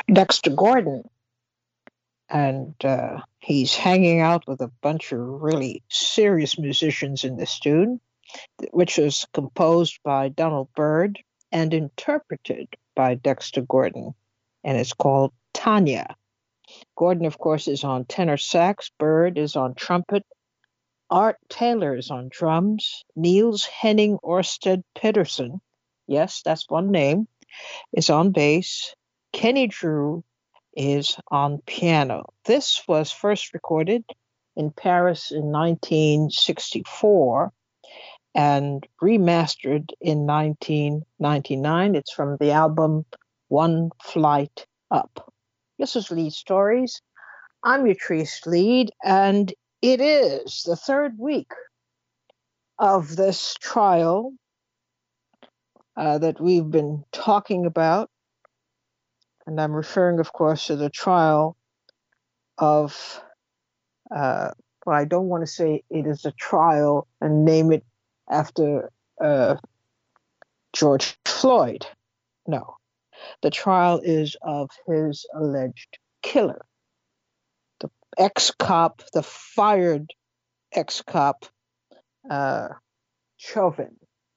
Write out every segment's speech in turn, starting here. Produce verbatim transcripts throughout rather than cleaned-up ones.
Dexter Gordon, and uh, he's hanging out with a bunch of really serious musicians in this tune, which was composed by Donald Byrd and interpreted by Dexter Gordon, and it's called Tanya. Gordon, of course, is on tenor sax, Byrd is on trumpet, Art Taylor is on drums, Niels Henning Orsted Pedersen, yes, that's one name, is on bass, Kenny Drew is on piano. This was first recorded in Paris in nineteen sixty-four and remastered in nineteen ninety-nine. It's from the album One Flight Up. This is Lead Stories. I'm Yatrice Lead, and it is the third week of this trial uh, that we've been talking about. And I'm referring, of course, to the trial of, uh, well, I don't want to say it is a trial and name it after uh, George Floyd. No, the trial is of his alleged killer, the ex-cop, the fired ex-cop, uh, Chauvin,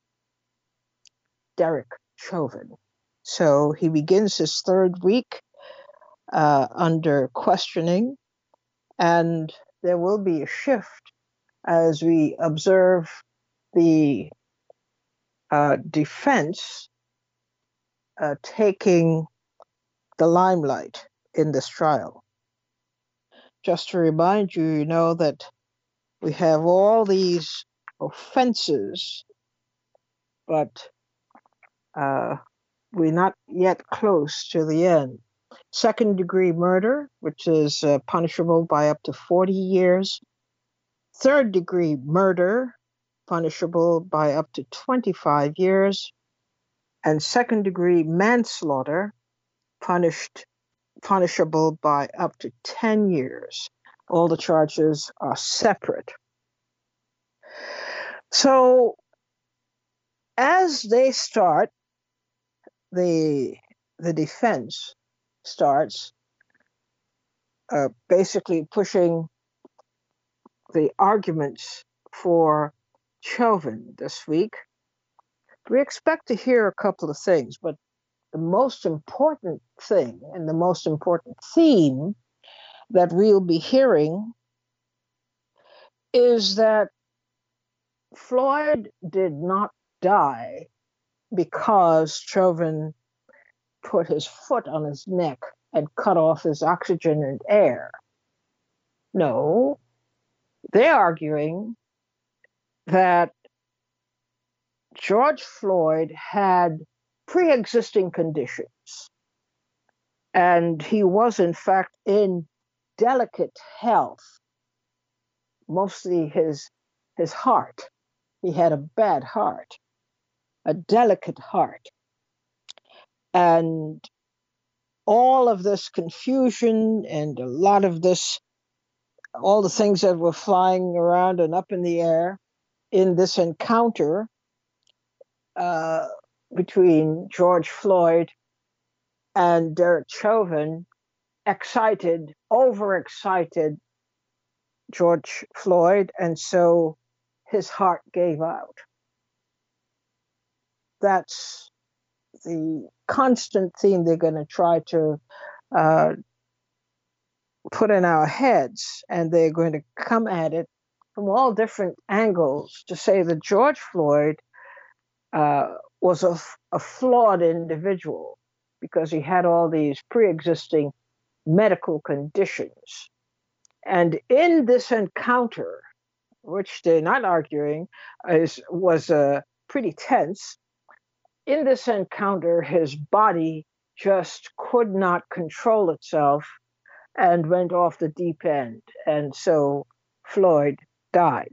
Derek Chauvin. So he begins his third week uh, under questioning, and there will be a shift as we observe the uh, defense uh, taking the limelight in this trial. Just to remind you, you know that we have all these offenses, but uh, we're not yet close to the end. Second degree murder, which is uh, punishable by up to forty years. Third degree murder, punishable by up to twenty-five years. And second degree manslaughter, punished punishable by up to ten years. All the charges are separate. So as they start, the the defense starts uh, basically pushing the arguments for Chauvin this week. We expect to hear a couple of things, but the most important thing and the most important theme that we'll be hearing is that Floyd did not die because Chauvin put his foot on his neck and cut off his oxygen and air. No, they're arguing that George Floyd had pre-existing conditions, and he was in fact in delicate health, mostly his his heart. He had a bad heart, a delicate heart. And all of this confusion and a lot of this, all the things that were flying around and up in the air in this encounter uh, between George Floyd and Derek Chauvin excited, overexcited George Floyd, and so his heart gave out. That's the constant theme they're going to try to uh, put in our heads, and they're going to come at it from all different angles to say that George Floyd uh, was a, a flawed individual because he had all these pre-existing medical conditions. And in this encounter, which they're not arguing is, was uh, pretty tense, in this encounter, his body just could not control itself and went off the deep end. And so Floyd died.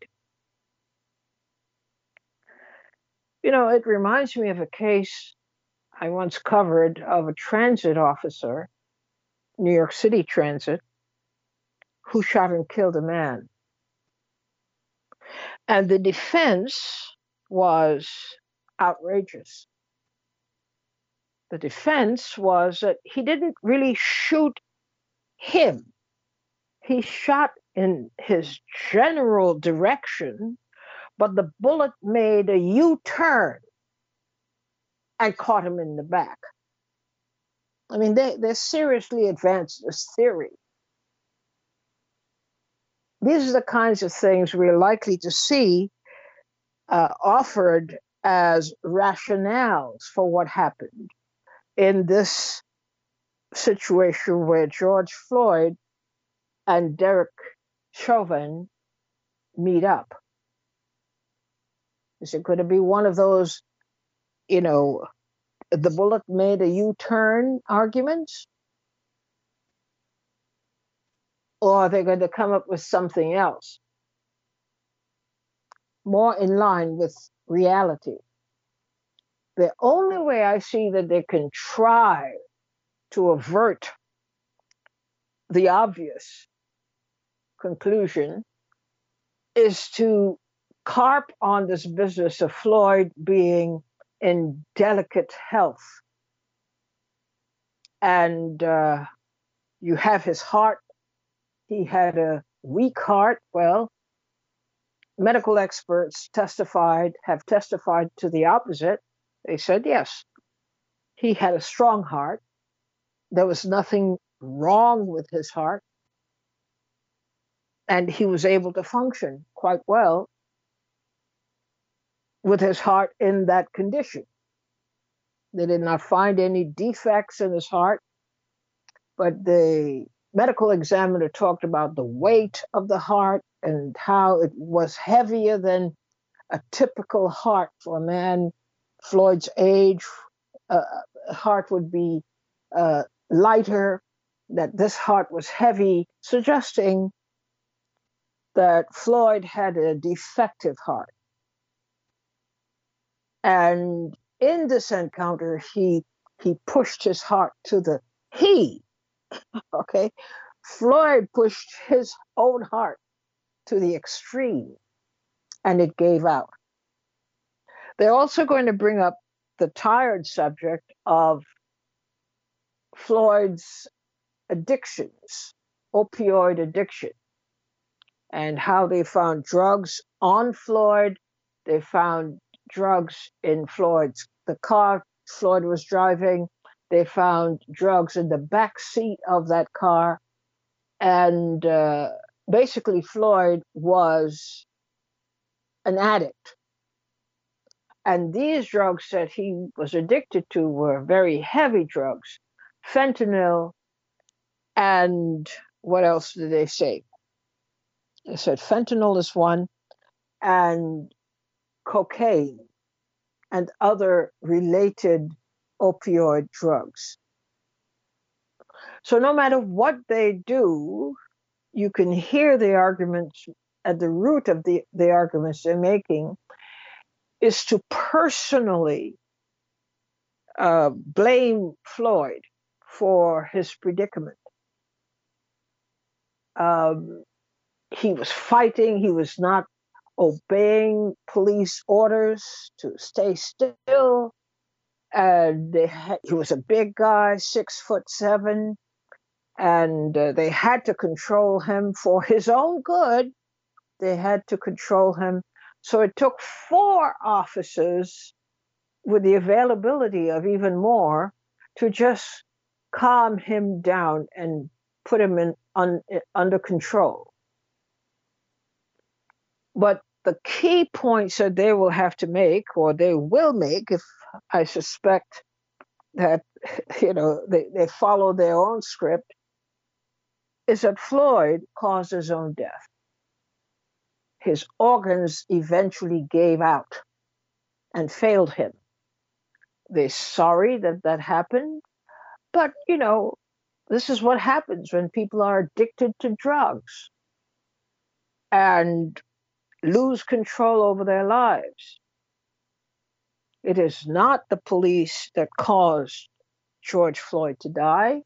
You know, it reminds me of a case I once covered of a transit officer, New York City Transit, who shot and killed a man. And the defense was outrageous. The defense was that he didn't really shoot him. He shot in his general direction, but the bullet made a U-turn and caught him in the back. I mean, they, they seriously advanced this theory. These are the kinds of things we're likely to see uh, offered as rationales for what happened in this situation where George Floyd and Derek Chauvin meet up. Is it going to be one of those, you know, the bullet made a U-turn arguments? Or are they going to come up with something else more in line with reality? The only way I see that they can try to avert the obvious conclusion is to carp on this business of Floyd being in delicate health. And uh, you have his heart. He had a weak heart. Well, medical experts testified, have testified to the opposite. They said, yes, he had a strong heart. There was nothing wrong with his heart. And he was able to function quite well with his heart in that condition. They did not find any defects in his heart, but the medical examiner talked about the weight of the heart and how it was heavier than a typical heart for a man Floyd's age. Uh, heart would be uh, lighter, that this heart was heavy, suggesting that Floyd had a defective heart. And in this encounter, he he pushed his heart to the, he, okay, Floyd pushed his own heart to the extreme, and it gave out. They're also going to bring up the tired subject of Floyd's addictions, opioid addiction, and how they found drugs on Floyd. They found drugs in Floyd's, the car Floyd was driving. They found drugs in the back seat of that car. And uh, basically, Floyd was an addict. And these drugs that he was addicted to were very heavy drugs, fentanyl, and what else did they say? They said fentanyl is one, and cocaine, and other related opioid drugs. So no matter what they do, you can hear the arguments at the root of the, the arguments they're making is to personally uh, blame Floyd for his predicament. Um, he was fighting, he was not obeying police orders to stay still. And they had, he was a big guy, six foot seven, and uh, they had to control him for his own good. They had to control him. So it took four officers with the availability of even more to just calm him down and put him in un, under control. But the key points that they will have to make, or they will make, if I suspect that, you know, they, they follow their own script, is that Floyd caused his own death. His organs eventually gave out and failed him. They're sorry that that happened, but, you know, this is what happens when people are addicted to drugs and lose control over their lives. It is not the police that caused George Floyd to die.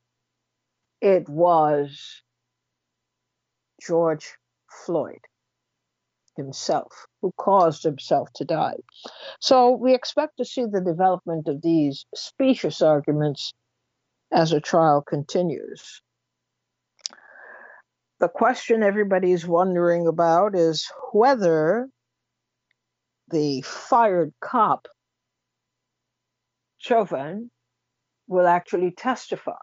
It was George Floyd. himself, who caused himself to die. So we expect to see the development of these specious arguments as a trial continues. The question everybody's wondering about is whether the fired cop, Chauvin, will actually testify.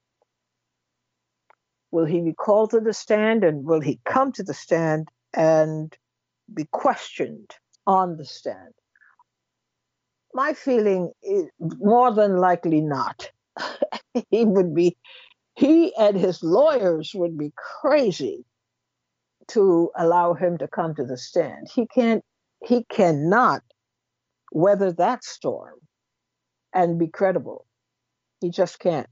Will he be called to the stand, and will he come to the stand and be questioned on the stand? My feeling is more than likely not. He would be, he and his lawyers would be crazy to allow him to come to the stand. He can't, he cannot weather that storm and be credible. He just can't.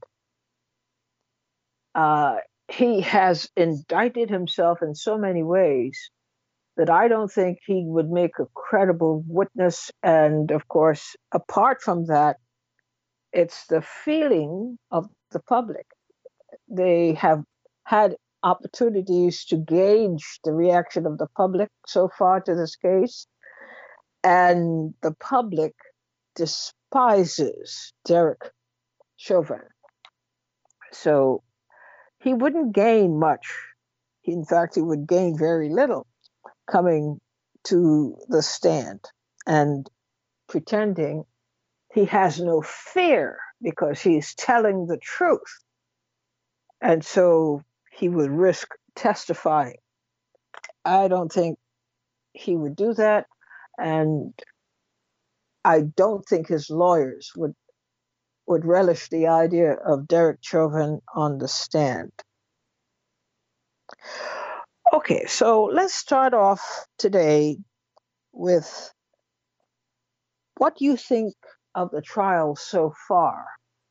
Uh, he has indicted himself in so many ways that I don't think he would make a credible witness. And of course, apart from that, it's the feeling of the public. They have had opportunities to gauge the reaction of the public so far to this case, and the public despises Derek Chauvin. So he wouldn't gain much. In fact, he would gain very little coming to the stand and pretending he has no fear because he's telling the truth. And so he would risk testifying. I don't think he would do that. And I don't think his lawyers would would relish the idea of Derek Chauvin on the stand. Okay, so let's start off today with what you think of the trial so far.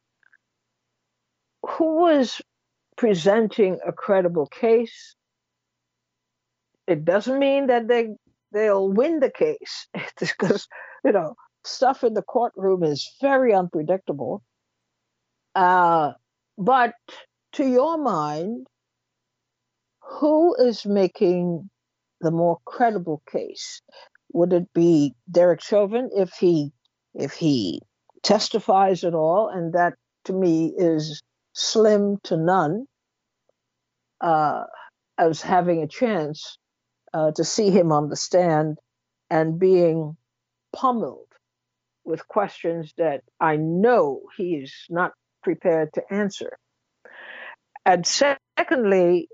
Who was presenting a credible case? It doesn't mean that they they'll win the case, because you know stuff in the courtroom is very unpredictable. Uh, but to your mind, who is making the more credible case? Would it be Derek Chauvin if he if he testifies at all? And that to me is slim to none uh, as having a chance uh, to see him on the stand and being pummeled with questions that I know he is not prepared to answer. And secondly,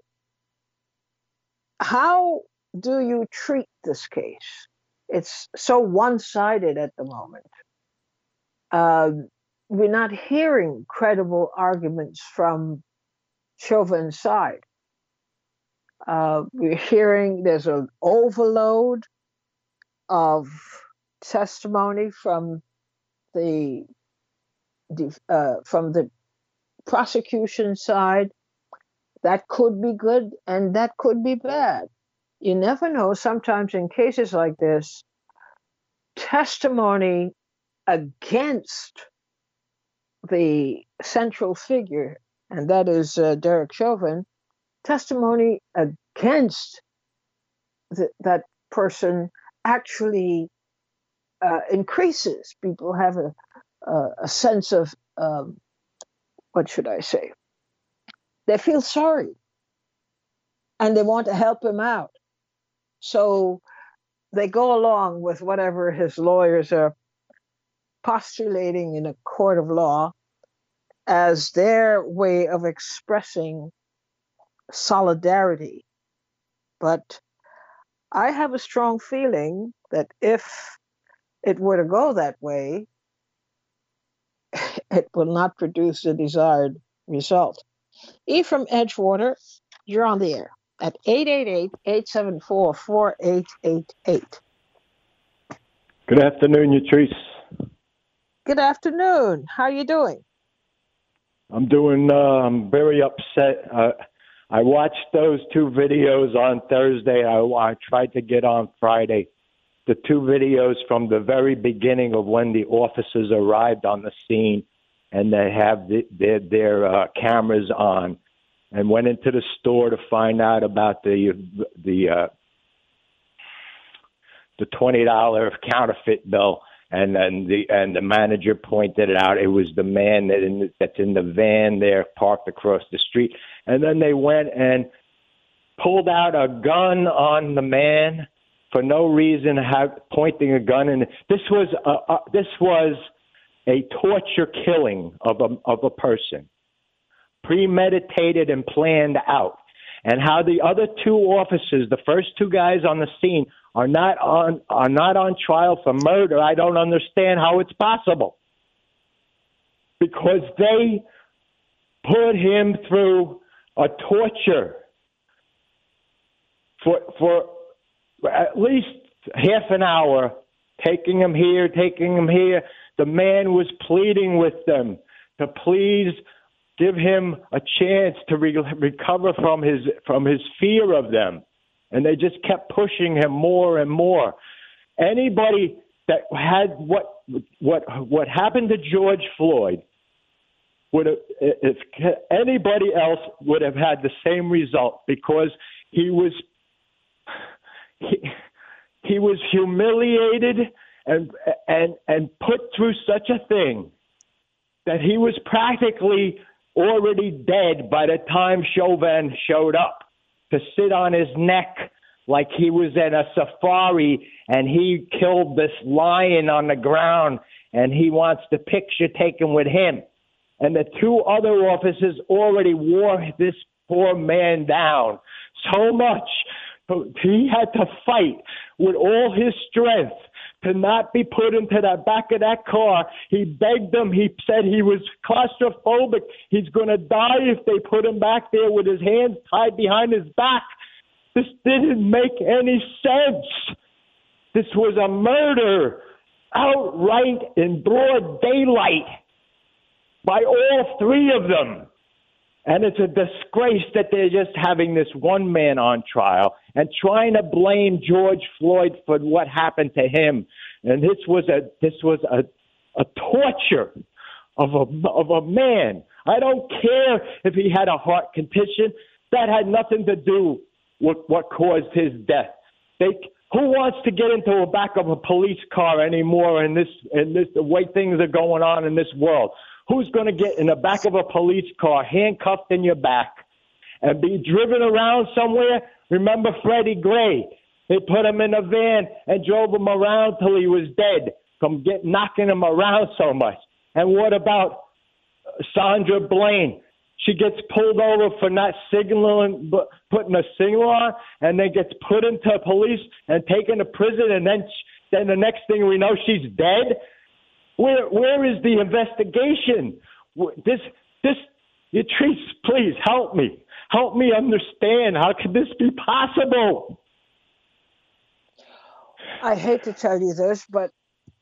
how do you treat this case? It's so one-sided at the moment. Uh, we're not hearing credible arguments from Chauvin's side. Uh, we're hearing there's an overload of testimony from the uh, from the prosecution side. That could be good and that could be bad. You never know. Sometimes in cases like this, testimony against the central figure, and that is uh, Derek Chauvin, testimony against the, that person actually uh, increases. People have a, a, a sense of, um, what should I say? They feel sorry and they want to help him out. So they go along with whatever his lawyers are postulating in a court of law as their way of expressing solidarity. But I have a strong feeling that if it were to go that way, it will not produce the desired result. E from Edgewater, you're on the air at eight eight eight, eight seven four, four eight eight eight. Good afternoon, Yatrice. Good afternoon. How are you doing? I'm doing, uh, I'm very upset. Uh, I watched those two videos on Thursday. I, I tried to get on Friday. The two videos from the very beginning of when the officers arrived on the scene, and they have the, their, their uh, cameras on, and went into the store to find out about the the uh, the twenty dollar counterfeit bill. And then the and the manager pointed it out. It was the man that in the, that's in the van there parked across the street. And then they went and pulled out a gun on the man for no reason, have, pointing a gun. And this was a, a, this was a torture killing of a of a person, premeditated and planned out. And how the other two officers, the first two guys on the scene, are not on are not on trial for murder, I don't understand how it's possible. Because they put him through a torture for for at least half an hour, taking him here, taking him here. The man was pleading with them to please give him a chance to re- recover from his from his fear of them. And they just kept pushing him more and more. Anybody that had what what what happened to George Floyd would have, if anybody else would have had the same result, because he was he, he was humiliated and and and put through such a thing that he was practically already dead by the time Chauvin showed up to sit on his neck like he was at a safari and he killed this lion on the ground and he wants the picture taken with him. And the two other officers already wore this poor man down so much. He had to fight with all his strength to not be put into the back of that car. He begged them. He said he was claustrophobic. He's going to die if they put him back there with his hands tied behind his back. This didn't make any sense. This was a murder outright in broad daylight by all three of them. And it's a disgrace that they're just having this one man on trial and trying to blame George Floyd for what happened to him. And this was a this was a a torture of a of a man. I don't care if he had a heart condition. That had nothing to do with what caused his death. They who wants to get into the back of a police car anymore in this in this the way things are going on in this world? Who's going to get in the back of a police car, handcuffed in your back, and be driven around somewhere? Remember Freddie Gray? They put him in a van and drove him around till he was dead from get, knocking him around so much. And what about Sandra Bland? She gets pulled over for not signaling, but putting a signal on, and then gets put into police and taken to prison, and then then the next thing we know, she's dead. Where where is the investigation? This this Yatrice, please help me. Help me understand. How could this be possible? I hate to tell you this, but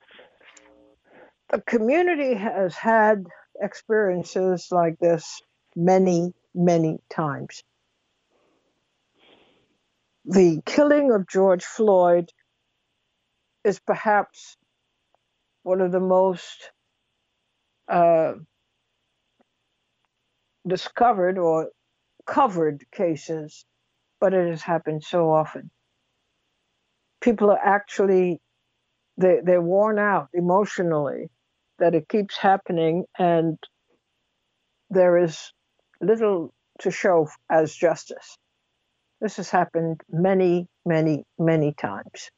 the community has had experiences like this many, many times. The killing of George Floyd is perhaps one of the most uh, discovered or covered cases, but it has happened so often. People are actually, they, they're worn out emotionally that it keeps happening, and there is little to show as justice. This has happened many, many, many times.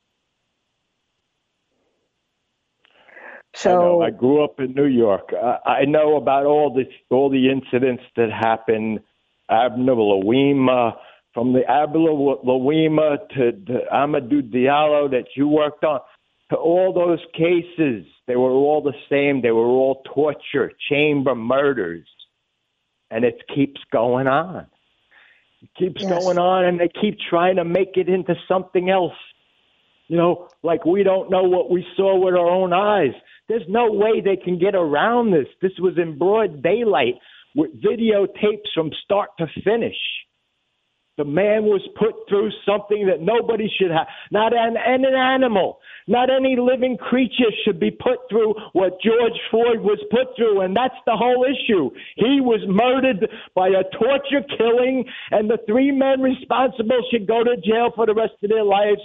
So I, know. I grew up in New York. I, I know about all the all the incidents that happened. Abner Louima, from the Abner Louima to the Amadou Diallo that you worked on, to all those cases, they were all the same. They were all torture, chamber murders, and it keeps going on. It keeps yes. going on, and they keep trying to make it into something else. You know, like we don't know what we saw with our own eyes. There's no way they can get around this. This was in broad daylight with videotapes from start to finish. The man was put through something that nobody should have. Not an, an animal, not any living creature should be put through what George Floyd was put through, and that's the whole issue. He was murdered by a torture killing, and the three men responsible should go to jail for the rest of their lives,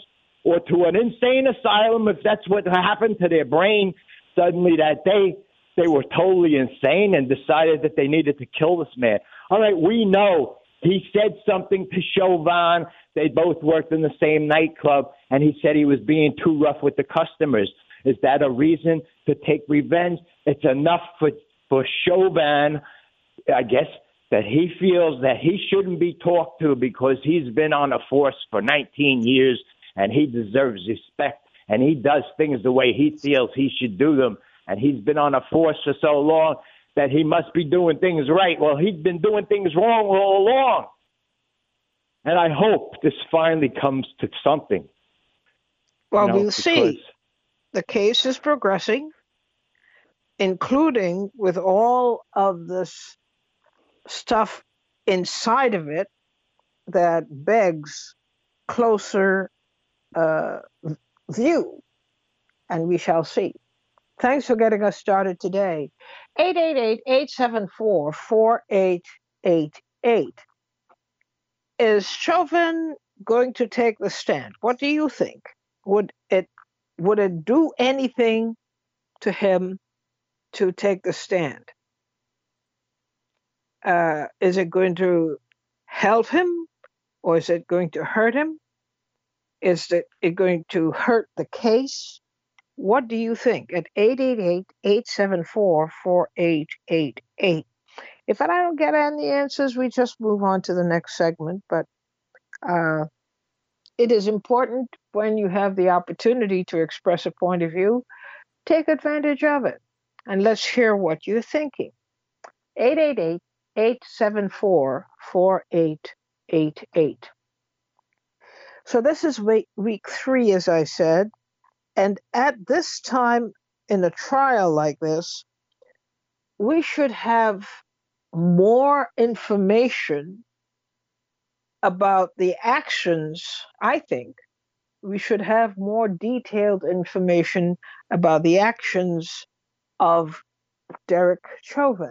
or to an insane asylum if that's what happened to their brain suddenly that day. They were totally insane and decided that they needed to kill this man. All right, we know he said something to Chauvin. They both worked in the same nightclub, and he said he was being too rough with the customers. Is that a reason to take revenge? It's enough for, for Chauvin, I guess, that he feels that he shouldn't be talked to because he's been on a force for nineteen years, and he deserves respect, and he does things the way he feels he should do them. And he's been on a force for so long that he must be doing things right. Well, he's been doing things wrong all along. And I hope this finally comes to something. Well, you know, we'll see. The case is progressing, including with all of this stuff inside of it that begs closer uh, view. And we shall see. Thanks for getting us started today. eight eight eight, eight seven four, four eight eight eight. Is Chauvin going to take the stand? What do you think? Would it would it do anything to him to take the stand? Uh, is it going to help him, or is it going to hurt him? Is it, it going to hurt the case? What do you think? At eight eight eight, eight seven four, four eight eight eight. If I don't get any answers, we just move on to the next segment. But uh, it is important when you have the opportunity to express a point of view, take advantage of it. And let's hear what you're thinking. eight eight eight, eight seven four, four eight eight eight. So this is week, week three, as I said. And at this time in a trial like this, we should have more information about the actions. I think we should have more detailed information about the actions of Derek Chauvin.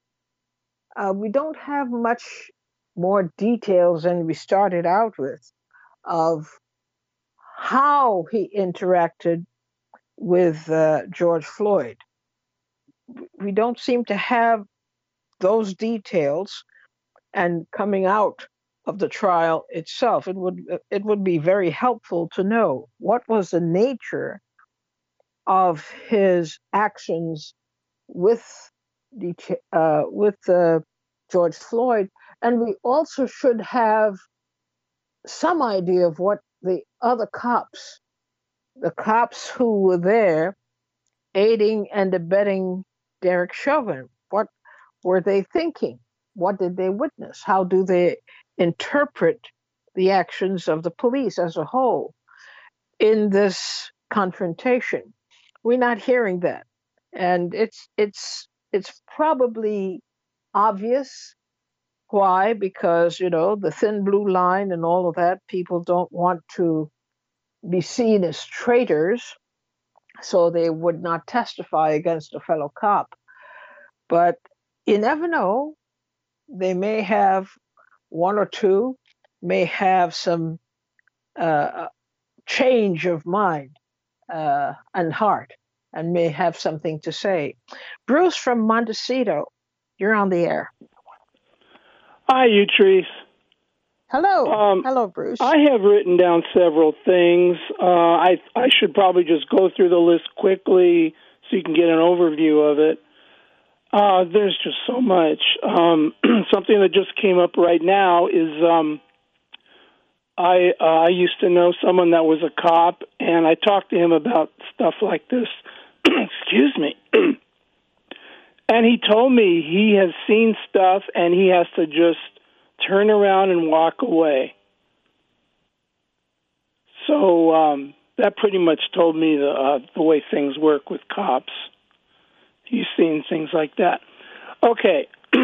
Uh, we don't have much more details than we started out with of how he interacted with uh, George Floyd. We don't seem to have those details, and coming out of the trial itself, it would it would be very helpful to know what was the nature of his actions with the uh, with uh, George Floyd, and we also should have some idea of what the other cops, the cops who were there aiding and abetting Derek Chauvin, what were they thinking? What did they witness? How do they interpret the actions of the police as a whole in this confrontation? We're not hearing that. And it's it's it's probably obvious. Why? Because, you know, the thin blue line and all of that, people don't want to be seen as traitors, so they would not testify against a fellow cop. But you never know. They may have one or two, may have some uh, change of mind uh, and heart, and may have something to say. Bruce from Montecito, you're on the air. Hi, Utrice. Hello. Um, Hello, Bruce. I have written down several things. Uh, I I should probably just go through the list quickly so you can get an overview of it. Uh, there's just so much. Um, something that just came up right now is um, I uh, I used to know someone that was a cop, and I talked to him about stuff like this. Excuse me. And he told me he has seen stuff, and he has to just turn around and walk away. So um, that pretty much told me the uh, the way things work with cops. He's seen things like that. Okay.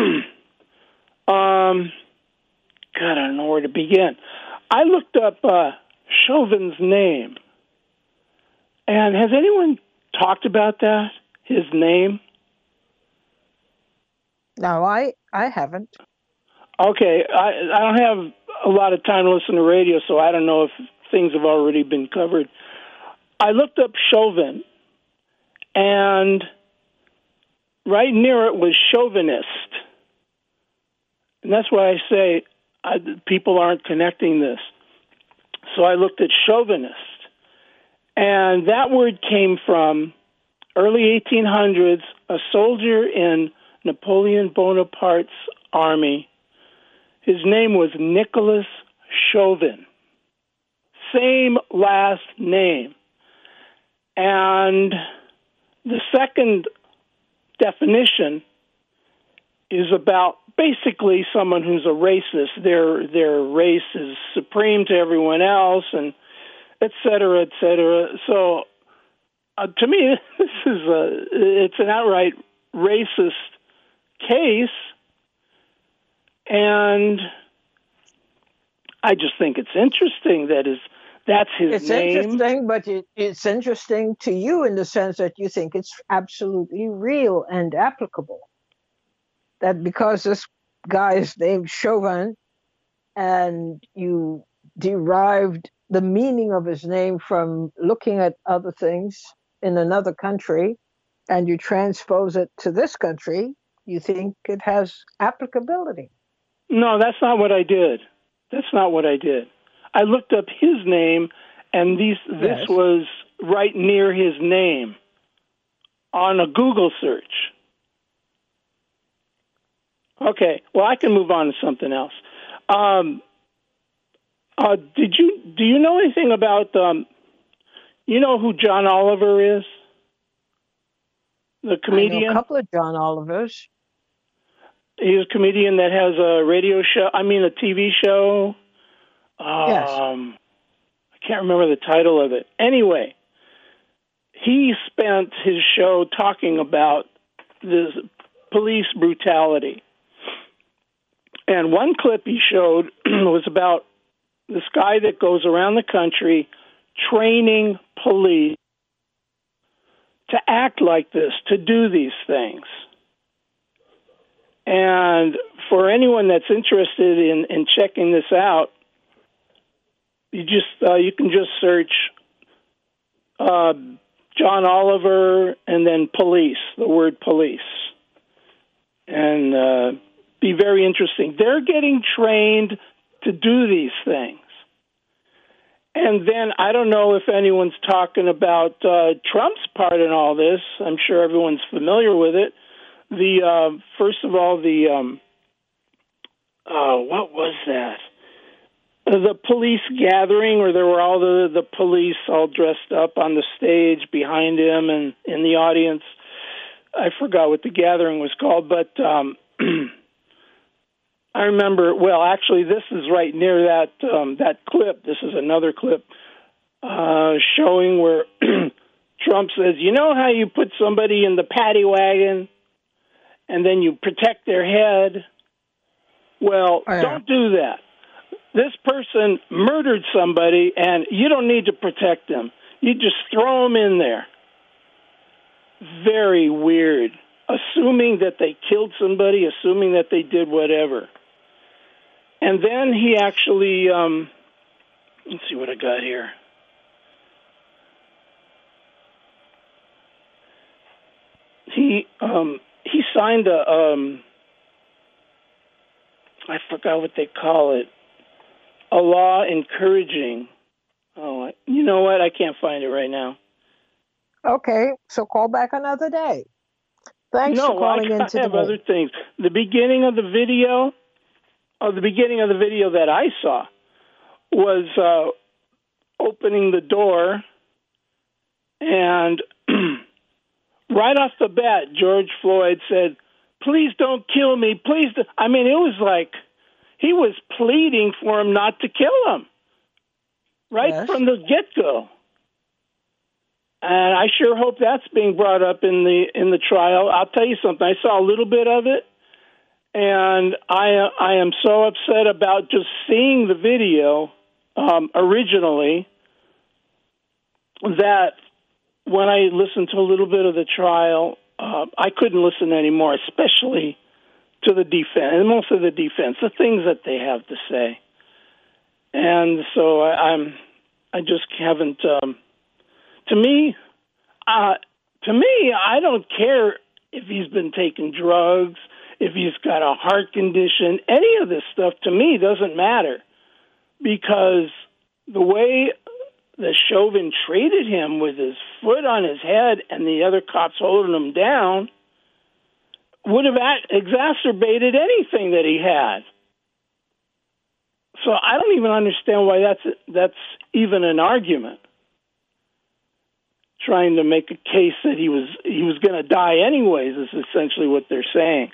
um, God, I don't know where to begin. I looked up uh, Chauvin's name. And has anyone talked about that, his name? No, I, I haven't. Okay. I, I don't have a lot of time to listen to radio, so I don't know if things have already been covered. I looked up Chauvin, and right near it was chauvinist. And that's why I say I, people aren't connecting this. So I looked at chauvinist. And that word came from early eighteen hundreds, a soldier in Napoleon Bonaparte's army. His name was Nicholas Chauvin. Same last name. And the second definition is about basically someone who's a racist. Their their race is supreme to everyone else, and et cetera, et cetera. So uh, to me, this is a, it's an outright racist case, and I just think it's interesting that is that's his it's name. It's interesting, but it, it's interesting to you in the sense that you think it's absolutely real and applicable. That because this guy is named Chauvin, and you derived the meaning of his name from looking at other things in another country, and you transpose it to this country, you think it has applicability. No, that's not what I did. That's not what I did. I looked up his name, and these yes. this was right near his name on a Google search. Okay, well, I can move on to something else. Um, uh, did you do you know anything about um, you know who John Oliver is? The comedian. I know a couple of John Olivers. He's a comedian that has a radio show. I mean, a T V show. Um, yes. I can't remember the title of it. Anyway, he spent his show talking about this police brutality. And one clip he showed was about this guy that goes around the country training police to act like this, to do these things. And for anyone that's interested in, in checking this out, you just uh, you can just search uh, John Oliver and then police, the word police, and uh, be very interesting. They're getting trained to do these things. And then I don't know if anyone's talking about uh, Trump's part in all this. I'm sure everyone's familiar with it. The uh, first of all, the um, uh, what was that? The police gathering, where there were all the, the police all dressed up on the stage behind him and in the audience. I forgot what the gathering was called, but um, I remember. Well, actually, this is right near that um, that clip. This is another clip uh, showing where Trump says, "You know how you put somebody in the paddy wagon and then you protect their head? Well, oh, yeah. Don't do that. This person murdered somebody, and you don't need to protect them. You just throw them in there." Very weird. Assuming that they killed somebody, assuming that they did whatever. And then he actually, um, let's see what I got here. He um, he signed a, um, I forgot what they call it, a law encouraging. Oh, you know what? I can't find it right now. Okay, so call back another day. Thanks no, for calling I in today. have other things. The beginning of the video, or the beginning of the video that I saw, was uh, opening the door, and right off the bat, George Floyd said, "Please don't kill me, please." Do-. I mean, it was like he was pleading for him not to kill him, right yes. from the get-go. And I sure hope that's being brought up in the in the trial. I'll tell you something. I saw a little bit of it, and I I am so upset about just seeing the video um, originally that when I listened to a little bit of the trial, uh, I couldn't listen anymore, especially to the defense, and most of the defense, the things that they have to say. And so I, I'm I just haven't. Um, to me, uh, to me, I don't care if he's been taking drugs, if he's got a heart condition. Any of this stuff to me doesn't matter, because the way that Chauvin treated him with his foot on his head and the other cops holding him down would have exacerbated anything that he had. So I don't even understand why that's that's even an argument. Trying to make a case that he was he was going to die anyways is essentially what they're saying.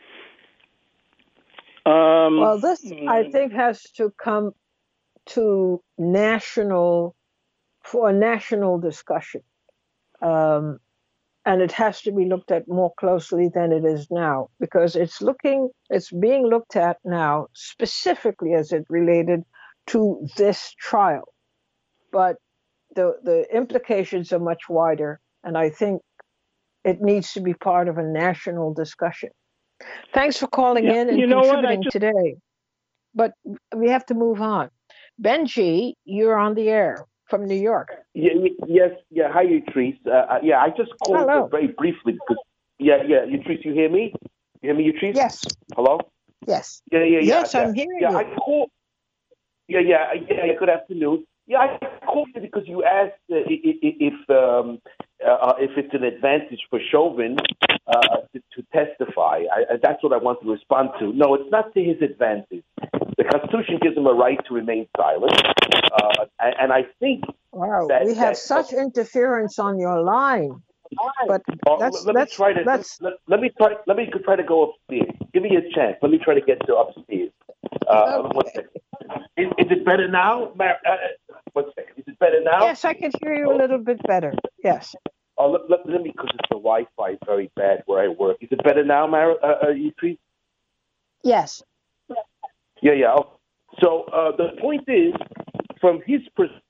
Um, well, this I think has to come to national for a national discussion, um, and it has to be looked at more closely than it is now, because it's looking it's being looked at now specifically as it related to this trial, but the the implications are much wider, and I think it needs to be part of a national discussion. Thanks for calling yeah, in and you know contributing just... today. But we have to move on. Benji, you're on the air from New York. Yeah, yes, yeah. Hi, Utrice. Uh, yeah, I just called Hello. very briefly because, yeah, yeah, Utrice, you hear me? You hear me, Utrice? Yes. Hello? Yes. Yeah, yeah, yeah. Yes, yeah. I'm hearing yeah, you. I called. Yeah, yeah, yeah, yeah. Good afternoon. Yeah, I called you because you asked uh, if um, uh, if it's an advantage for Chauvin uh, to, to testify. I, that's what I want to respond to. No, it's not to his advantage. The Constitution gives him a right to remain silent, uh, and, and I think. Wow, that, we have that, such uh, interference on your line. But uh, let's, let let's, me try to let's, let, let me try let me try to go upstairs. Give me a chance. Let me try to get to upstairs. Uh, okay. One second. Is, is it better now? Uh, one second. Is it better now? Yes, I can hear you a little bit better. Yes. Oh, let, let, let me, because the Wi-Fi is very bad where I work. Is it better now, Mara? Uh, uh, Utrice? Yes. Yeah, yeah. So uh, the point is, from his perspective,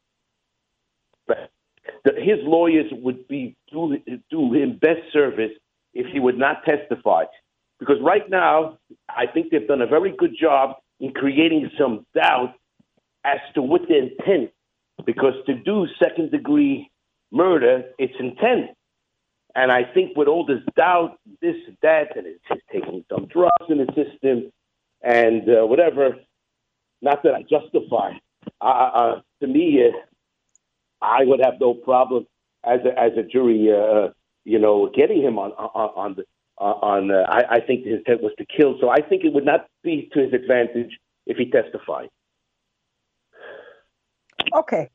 that his lawyers would be do, do him best service if he would not testify. Because right now, I think they've done a very good job in creating some doubt as to what the intent. Because to do second-degree murder, it's intent. And I think with all this doubt, this, that, and it's just taking some drugs in the system and uh, whatever, not that I justify. Uh, uh, to me, uh, I would have no problem as a, as a jury, uh, you know, getting him on on, on the on. Uh, I, I think his intent was to kill, so I think it would not be to his advantage if he testified. Okay.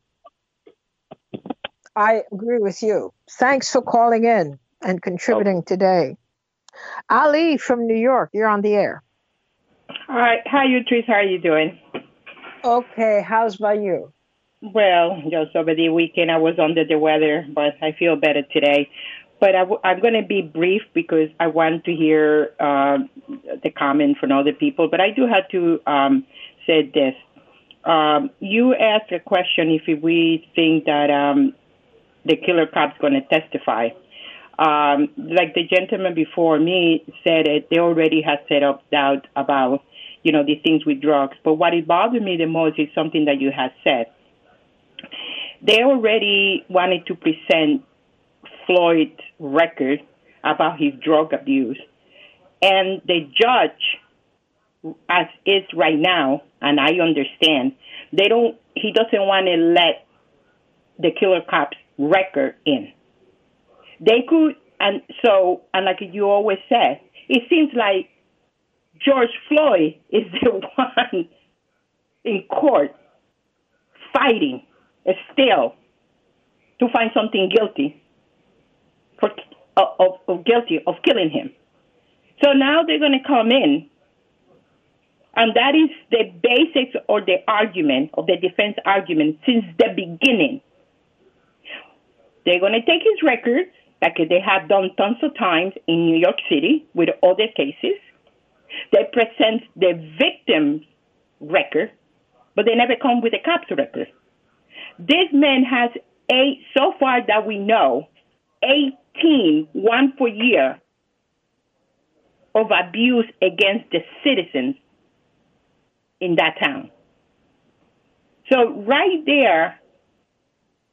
I agree with you. Thanks for calling in and contributing okay. today. Ali from New York, you're on the air. Hi, hi, Utrice. How are you doing? Okay. How's by you? Well, just over the weekend I was under the weather, but I feel better today. But I w- I'm going to be brief because I want to hear uh, the comment from other people. But I do have to um, say this. Um, you asked a question if we think that um, the killer cop's going to testify. Um, like the gentleman before me said it, they already have set up doubt about, you know, the things with drugs. But what it bothered me the most is something that you have said. They already wanted to present Floyd's record about his drug abuse. And the judge, as is right now, and I understand, they don't. He doesn't want to let the killer cop's record in. They could, and so, and like you always said, it seems like George Floyd is the one in court fighting still to find something guilty for of, of guilty of killing him. So now they're going to come in, and that is the basics or the argument of the defense argument since the beginning. They're going to take his records, like they have done tons of times in New York City with other cases. They present the victim's record, but they never come with a cop's record. This man has eight, so far that we know, eighteen, one per year, of abuse against the citizens in that town. So right there,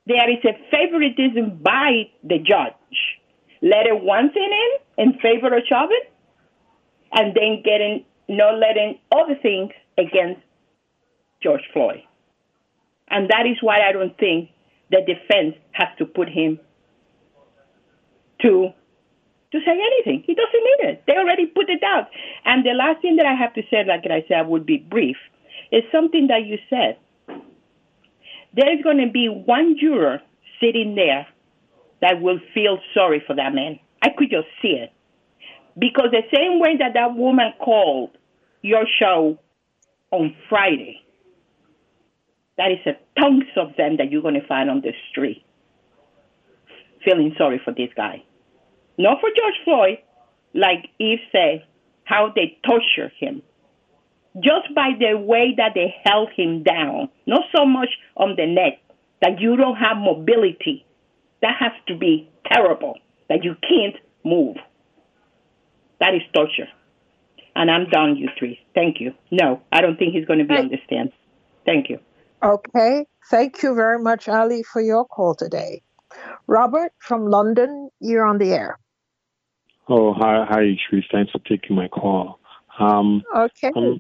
there is a favoritism by the judge, letting one thing in in favor of Chauvin, and then getting not letting other things against George Floyd. And that is why I don't think the defense has to put him to to say anything. He doesn't need it. They already put it out. And the last thing that I have to say, like I said, I would be brief, is something that you said. There is going to be one juror sitting there that will feel sorry for that man. I could just see it. Because the same way that that woman called your show on Friday, that is a tons of them that you're going to find on the street feeling sorry for this guy. Not for George Floyd, like Eve said, how they torture him. Just by the way that they held him down, not so much on the neck, that you don't have mobility. That has to be terrible, that you can't move. That is torture. And I'm done, you three. Thank you. No, I don't think he's going to be on the stand. Thank you. Okay. Thank you very much, Ali, for your call today. Robert from London, you're on the air. Oh, hi, hi, Shreese. Thanks for taking my call. Um, okay. I'm,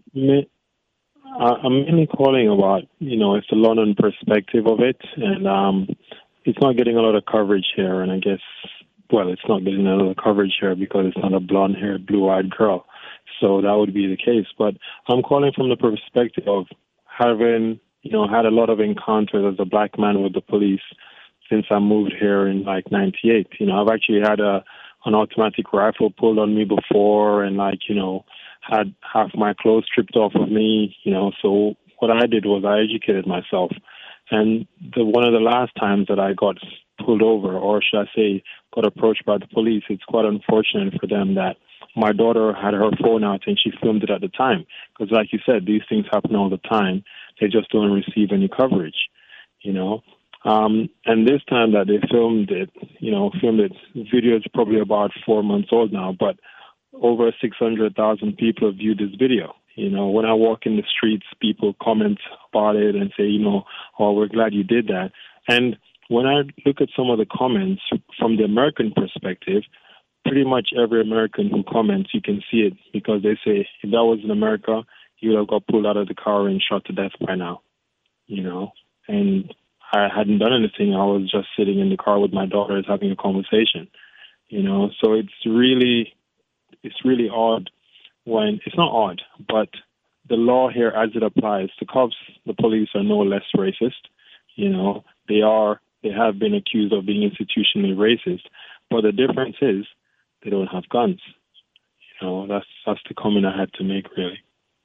I'm mainly calling about, you know, it's the London perspective of it, and um, it's not getting a lot of coverage here, and I guess, well, it's not getting a lot of coverage here because it's not a blonde-haired, blue-eyed girl, so that would be the case. But I'm calling from the perspective of having, you know, had a lot of encounters as a black man with the police since I moved here in, like, ninety-eight. You know, I've actually had a an automatic rifle pulled on me before, and, like, you know, had half my clothes stripped off of me, you know. So what I did was I educated myself. And the one of the last times that I got pulled over, or should I say got approached by the police, it's quite unfortunate for them that my daughter had her phone out and she filmed it at the time. Because like you said, these things happen all the time. They just don't receive any coverage, you know. Um, and this time that they filmed it, you know, filmed it, video is probably about four months old now, but over six hundred thousand people have viewed this video. You know, when I walk in the streets, people comment about it and say, you know, oh, we're glad you did that. And when I look at some of the comments from the American perspective, pretty much every American who comments, you can see it, because they say, if that was in America, you would have got pulled out of the car and shot to death by now, you know. And I hadn't done anything. I was just sitting in the car with my daughters having a conversation, you know. So it's really, it's really odd when, it's not odd, but the law here as it applies, the cops, the police are no less racist, you know. They are, they have been accused of being institutionally racist, but the difference is they don't have guns. You know, that's, that's the comment I had to make, really.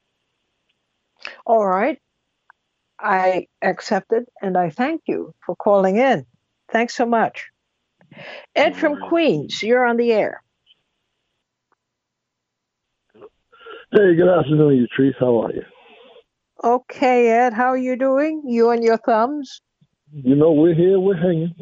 All right. I accept it, and I thank you for calling in. Thanks so much. Ed from Queens, you're on the air. Hey, good afternoon, you Trees. How are you? Okay, Ed, how are you doing? You and your thumbs? You know, we're here, we're hanging.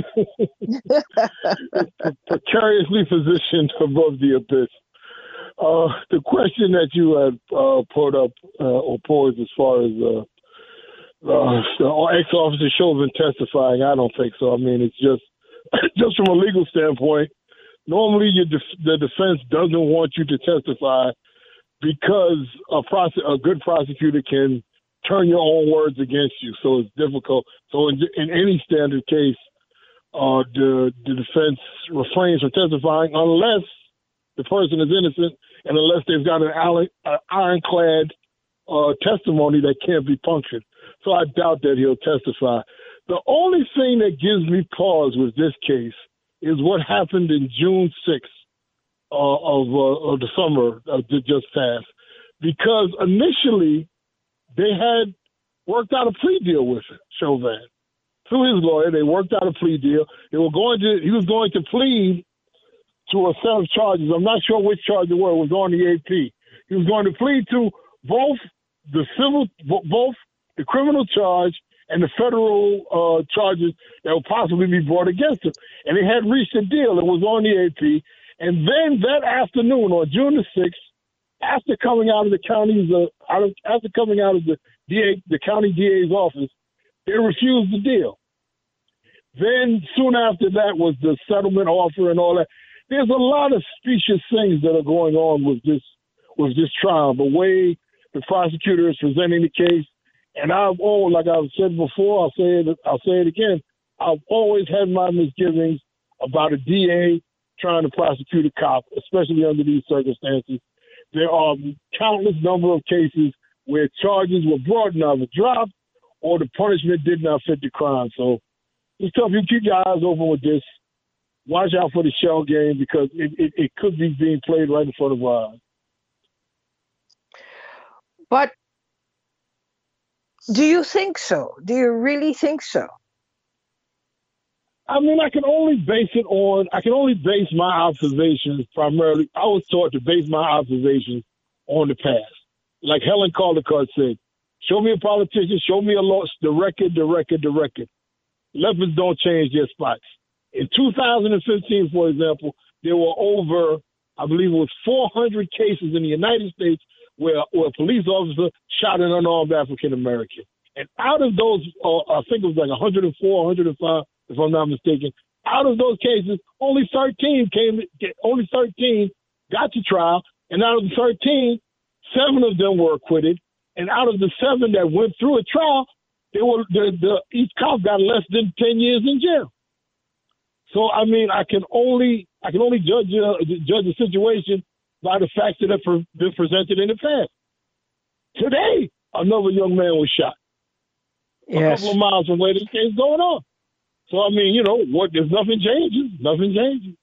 Precariously positioned above the abyss. Uh, the question that you had uh, put up uh, or posed as far as uh, Uh, so ex-officer Chauvin testifying, I don't think so. I mean, it's just just from a legal standpoint, normally you def- the defense doesn't want you to testify because a, prose- a good prosecutor can turn your own words against you, so it's difficult. So in, in any standard case, uh, the, the defense refrains from testifying unless the person is innocent and unless they've got an uh, ironclad uh, testimony that can't be punctured. So I doubt that he'll testify. The only thing that gives me pause with this case is what happened in June sixth uh, of, uh, of the summer uh, that just passed. Because initially they had worked out a plea deal with Chauvin. Through his lawyer, they worked out a plea deal. They were going to. He was going to plead to a set of charges. I'm not sure which charge it were. It was on the A P. He was going to plead to both the civil, both the criminal charge and the federal uh, charges that would possibly be brought against him. And they had reached a deal. It was on the A P. And then that afternoon, on June the sixth, after coming out of the county's, uh, out of, after coming out of the D A, the county D A's office, they refused the deal. Then soon after that was the settlement offer and all that. There's a lot of specious things that are going on with this with this trial. The way the prosecutor is presenting the case, and I've always, like I've said before, I'll say it, I'll say it again. I've always had my misgivings about a D A trying to prosecute a cop, especially under these circumstances. There are countless number of cases where charges were brought, never dropped, or the punishment did not fit the crime. So it's tough. You keep your eyes open with this. Watch out for the shell game because it, it, it could be being played right in front of our eyes. But do you think so? Do you really think so? I mean, I can only base it on, I can only base my observations primarily. I was taught to base my observations on the past. Like Helen Caldicott said, show me a politician, show me a law, the record, the record, the record. Leopards don't change their spots. In two thousand fifteen, for example, there were over, I believe it was four hundred cases in the United States where, where a police officer shot an unarmed African American. And out of those, uh, I think it was like one hundred four, one hundred five, if I'm not mistaken. Out of those cases, only thirteen came. Only thirteen got to trial, and out of the thirteen, seven of them were acquitted. And out of the seven that went through a trial, they were the, the each cop got less than ten years in jail. So I mean, I can only I can only judge uh, judge the situation by the facts that have been presented in the past. Today, another young man was shot. Yes. A couple of miles from where this case is going on. So I mean, you know, what if nothing changes? Nothing changes.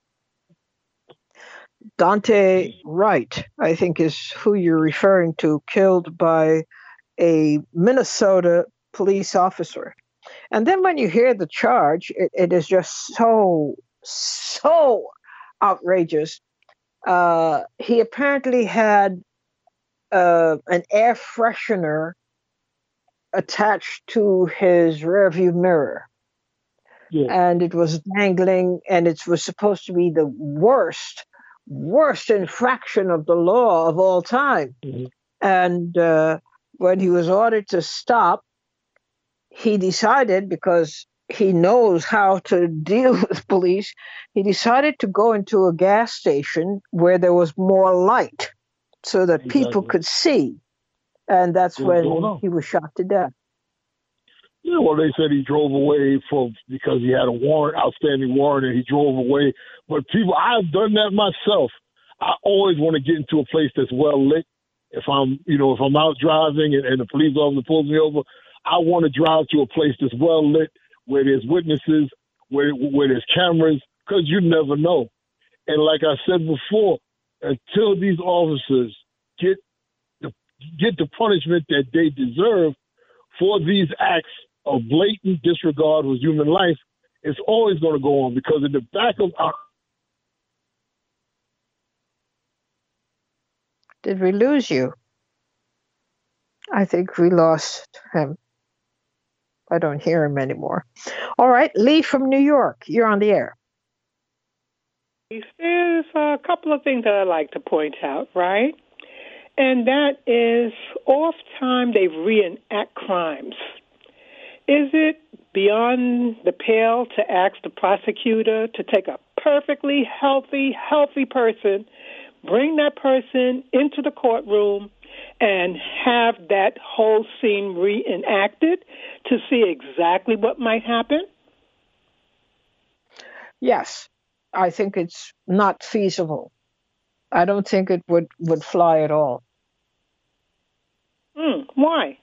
Daunte Wright, I think, is who you're referring to, killed by a Minnesota police officer. And then when you hear the charge, it, it is just so, so outrageous. Uh, he apparently had uh, an air freshener attached to his rearview mirror. Yeah. And it was dangling, and it was supposed to be the worst, worst infraction of the law of all time. Mm-hmm. And uh, when he was ordered to stop, he decided, because he knows how to deal with police, he decided to go into a gas station where there was more light so that exactly. people could see. And that's when he was shot to death. Yeah, well, they said he drove away for because he had a warrant, outstanding warrant, and he drove away. But people, I've done that myself. I always want to get into a place that's well lit. If I'm, you know, if I'm out driving and, and the police officer pulls me over, I want to drive to a place that's well lit, where there's witnesses, where where there's cameras, because you never know. And like I said before, until these officers get the get the punishment that they deserve for these acts of blatant disregard with human life, it's always going to go on, because in the back of our... Did we lose you? I think we lost him. I don't hear him anymore. All right, Lee from New York, you're on the air. There's a couple of things that I'd like to point out, right? And that is, oft-time they reenact crimes. Is it beyond the pale to ask the prosecutor to take a perfectly healthy, healthy person, bring that person into the courtroom, and have that whole scene reenacted to see exactly what might happen? Yes, I think it's not feasible. I don't think it would, would fly at all. Mm, why?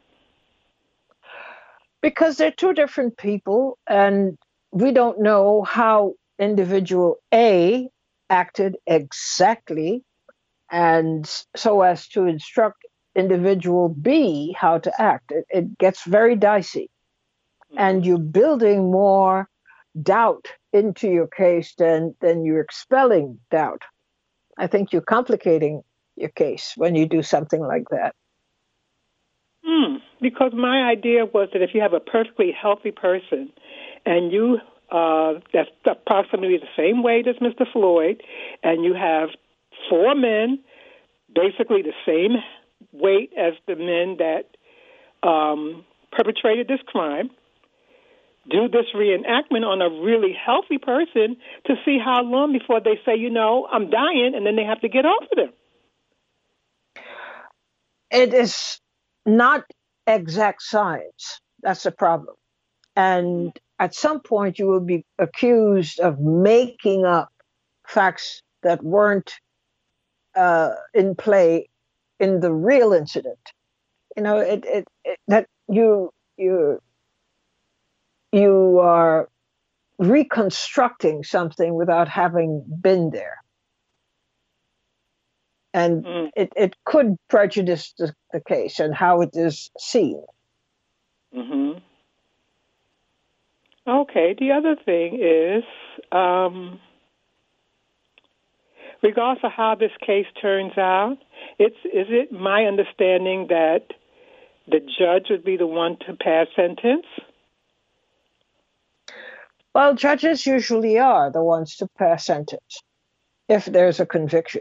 Because they're two different people, and we don't know how individual A acted exactly, and so as to instruct individual B how to act. It, it gets very dicey. Mm-hmm. And you're building more doubt into your case than, than you're expelling doubt. I think you're complicating your case when you do something like that. Mm, because my idea was that if you have a perfectly healthy person and you, uh, that's approximately the same weight as Mister Floyd, and you have four men, basically the same weight as the men that um, perpetrated this crime, do this reenactment on a really healthy person to see how long before they say, you know, I'm dying, and then they have to get off of them. It is not exact science. That's the problem. And at some point, you will be accused of making up facts that weren't uh, in play in the real incident. You know, it, it, it that you you you are reconstructing something without having been there. And mm. it, it could prejudice the, the case and how it is seen. Mm-hmm. Okay, the other thing is, um, regardless of how this case turns out, it's is it my understanding that the judge would be the one to pass sentence? Well, judges usually are the ones to pass sentence if there's a conviction.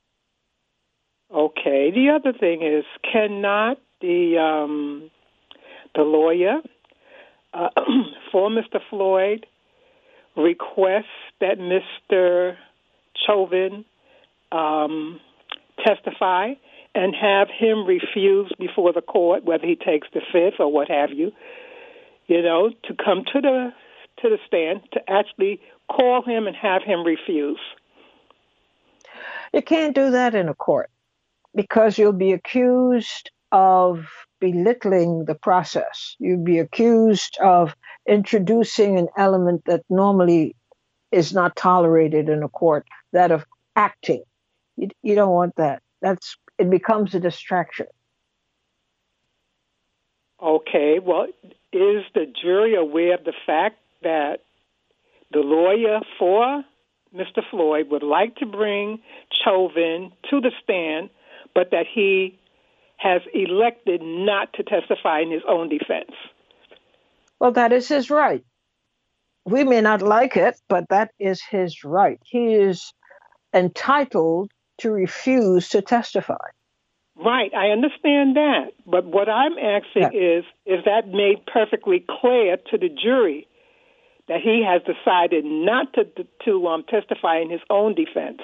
Okay. The other thing is, cannot the um, the lawyer uh, for Mister Floyd request that Mister Chauvin um, testify and have him refuse before the court, whether he takes the fifth or what have you, you know, to come to the to the stand, to actually call him and have him refuse? You can't do that in a court because you'll be accused of belittling the process. You'd be accused of introducing an element that normally is not tolerated in a court, that of acting. You, you don't want that. That's it becomes a distraction. Okay, well, is the jury aware of the fact that the lawyer for Mister Floyd would like to bring Chauvin to the stand, but that he has elected not to testify in his own defense? Well, that is his right. We may not like it, but that is his right. He is entitled to refuse to testify. Right, I understand that. But what I'm asking yeah. is, is that made perfectly clear to the jury that he has decided not to to um, testify in his own defense?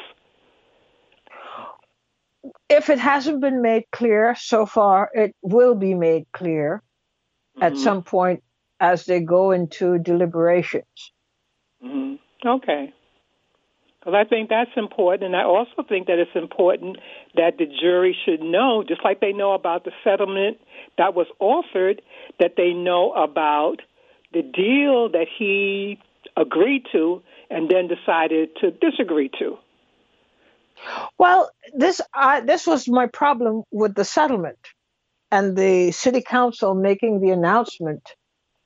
If it hasn't been made clear so far, it will be made clear mm-hmm. at some point as they go into deliberations. Mm-hmm. Okay. Well, I think that's important, and I also think that it's important that the jury should know, just like they know about the settlement that was offered, that they know about the deal that he agreed to and then decided to disagree to. Well, this uh, this was my problem with the settlement and the city council making the announcement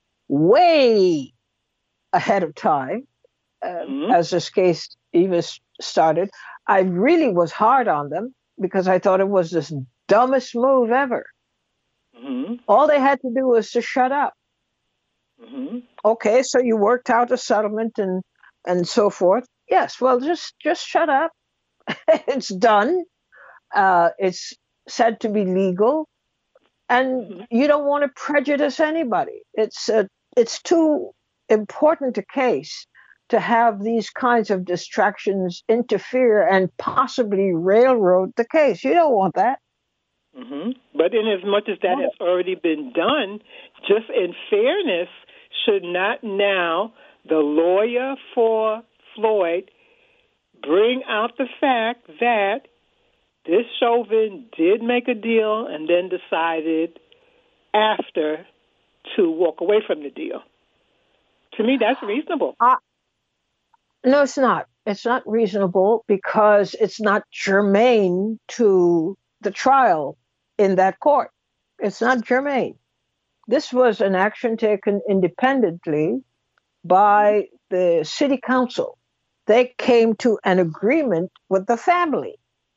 way ahead of time uh, mm-hmm. as this case even started. I really was hard on them because I thought it was the dumbest move ever. Mm-hmm. All they had to do was to shut up. Mm-hmm. Okay, so you worked out a settlement and and so forth. Yes, well, just just shut up. It's done. Uh, it's said to be legal, and mm-hmm. you don't want to prejudice anybody. It's uh, it's too important a case to have these kinds of distractions interfere and possibly railroad the case. You don't want that. Mm-hmm. But in as much as that has already been done, just in fairness, should not now the lawyer for Floyd bring out the fact that this Chauvin did make a deal and then decided after to walk away from the deal? To me, that's reasonable. Uh, no, it's not. It's not reasonable because it's not germane to the trial in that court. It's not germane. This was an action taken independently by the city council. They came to an agreement with the family.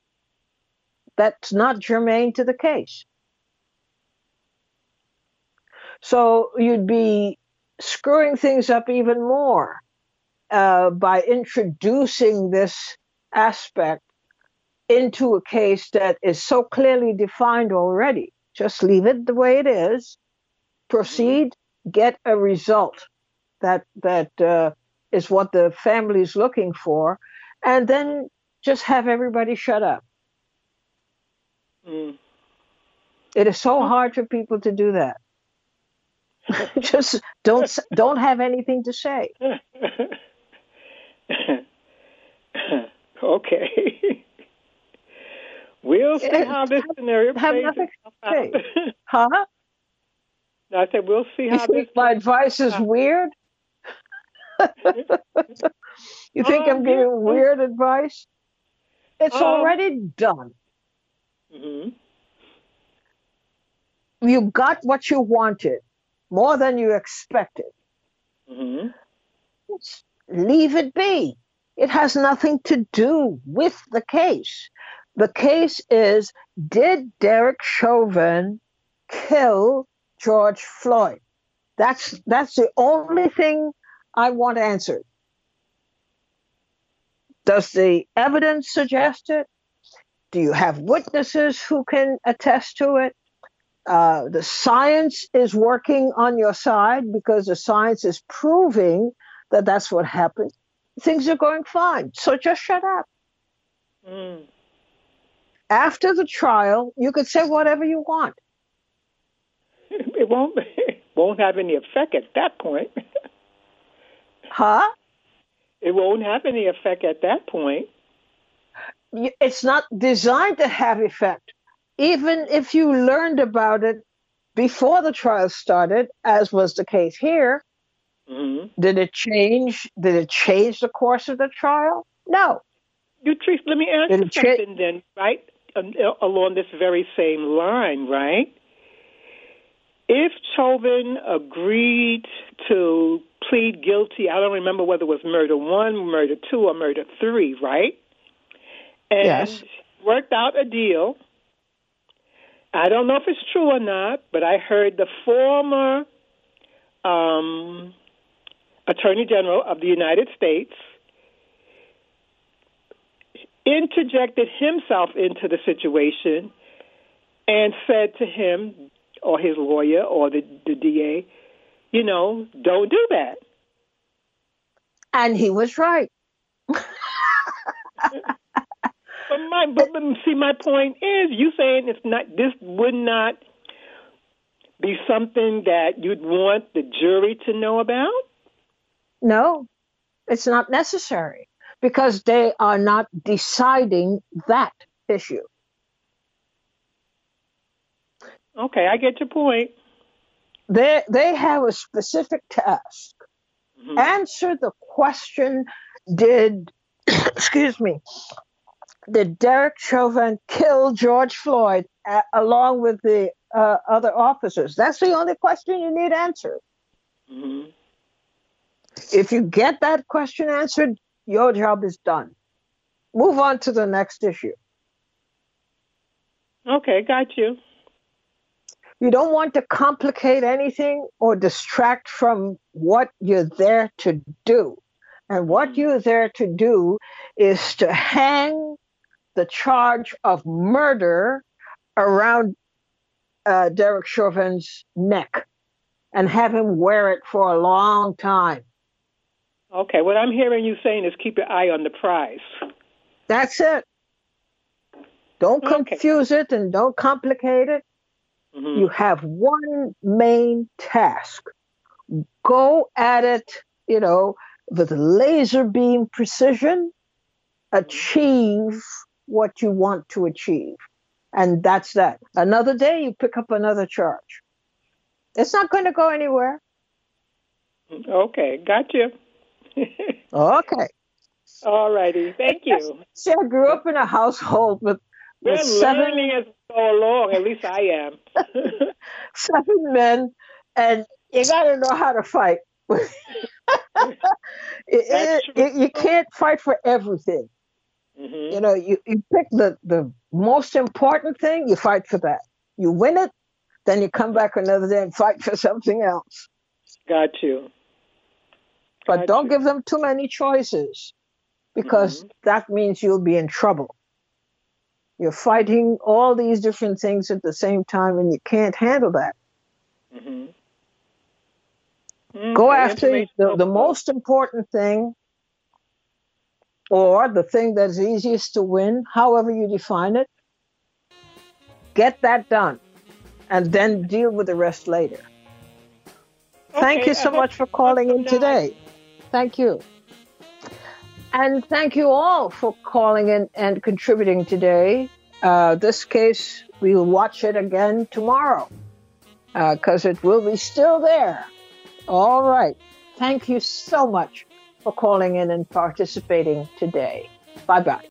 That's not germane to the case. So you'd be screwing things up even more uh, by introducing this aspect into a case that is so clearly defined already. Just leave it the way it is, proceed, get a result. that that uh, is what the family is looking for, and then just have everybody shut up. Mm. It is so hard for people to do that. Just don't don't have anything to say. Okay. We'll see It, how this scenario have plays nothing itself to say. out. Huh? I said we'll see You how this. think my advice is weird? You think Um, I'm giving yeah. weird advice? It's Um, already done. hmm You got what you wanted, more than you expected. hmm Just leave it be. It has nothing to do with the case. The case is, did Derek Chauvin kill George Floyd? That's that's the only thing I want answered. Does the evidence suggest it? Do you have witnesses who can attest to it? Uh, the science is working on your side because the science is proving that that's what happened. Things are going fine. So just shut up. Mm. After the trial, you could say whatever you want. It won't it won't have any effect at that point. Huh? It won't have any effect at that point. It's not designed to have effect. Even if you learned about it before the trial started, as was the case here, Mm-hmm. did it change? Did it change the course of the trial? No. Utrice, let me ask Did you it cha- something then, right? Um, along this very same line, right? If Chauvin agreed to plead guilty, I don't remember whether it was murder one, murder two, or murder three, right? And Yes. worked out a deal. I don't know if it's true or not, but I heard the former um, Attorney General of the United States interjected himself into the situation and said to him, or his lawyer, or the, the D A, you know, don't do that. And he was right. But my, but, but see, my point is, you saying it's not. This would not be something that you'd want the jury to know about? No, it's not necessary because they are not deciding that issue. Okay, I get your point. They they have a specific task. Mm-hmm. Answer the question: Did excuse me? Did Derek Chauvin kill George Floyd a- along with the uh, other officers? That's the only question you need answered. Mm-hmm. If you get that question answered, your job is done. Move on to the next issue. Okay, got you. You don't want to complicate anything or distract from what you're there to do. And what Mm-hmm. you're there to do is to hang the charge of murder around uh, Derek Chauvin's neck and have him wear it for a long time. Okay, what I'm hearing you saying is keep your eye on the prize. That's it. Don't Okay. confuse it and don't complicate it. Mm-hmm. You have one main task. Go at it, you know, with laser beam precision. Achieve what you want to achieve. And that's that. Another day, you pick up another charge. It's not going to go anywhere. Okay, got you. Okay. All righty. Thank you. See, I grew up in a household with, We're with seven, learning as we go along. At least I am. seven men, and you got to know how to fight. it, it, it, you can't fight for everything. Mm-hmm. You know, you, you pick the, the most important thing, you fight for that. You win it, then you come back another day and fight for something else. Got you. But Got don't you. give them too many choices because Mm-hmm. that means you'll be in trouble. You're fighting all these different things at the same time and you can't handle that. Mm-hmm. Mm, Go the after information the, will the flow. most important thing, or the thing that's easiest to win, however you define it. Get that done, and then deal with the rest later. Thank Okay, you I so hope much for you want calling some in now. today. Thank you. And thank you all for calling in and contributing today. Uh, this case, we'll watch it again tomorrow because uh, it will be still there. All right. Thank you so much for calling in and participating today. Bye-bye.